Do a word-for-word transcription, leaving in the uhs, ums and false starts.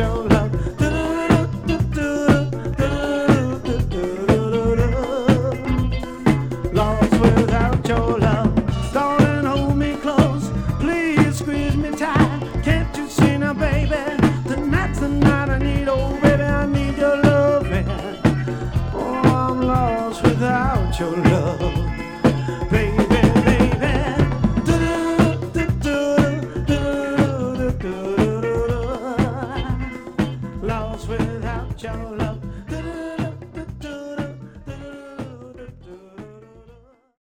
your love. Lost without your love. Darling, hold me close. Please squeeze me tight. Can't you see now, baby? Tonight's the night I need. Oh, baby, I need your loving. Oh, I'm lost without your love.